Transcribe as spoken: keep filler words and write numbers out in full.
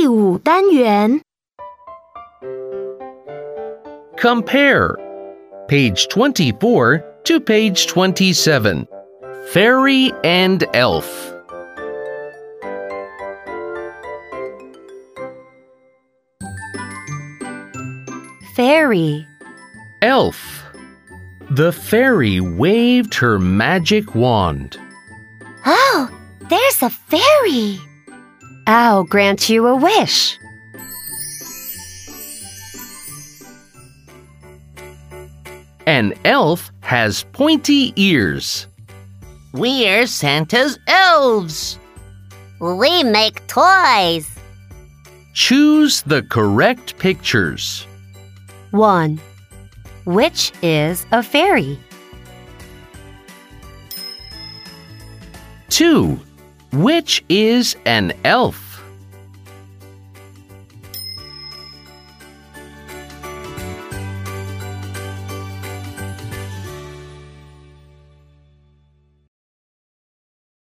第五单元 Compare. Page twenty-four to page twenty-seven. Fairy and elf. Fairy, Elf. The fairy waved her magic wand. Oh, there's a fairy. I'll grant you a wish. An elf has pointy ears. We're Santa's elves. We make toys. Choose the correct pictures. one. Which is a fairy? two. Which is an elf?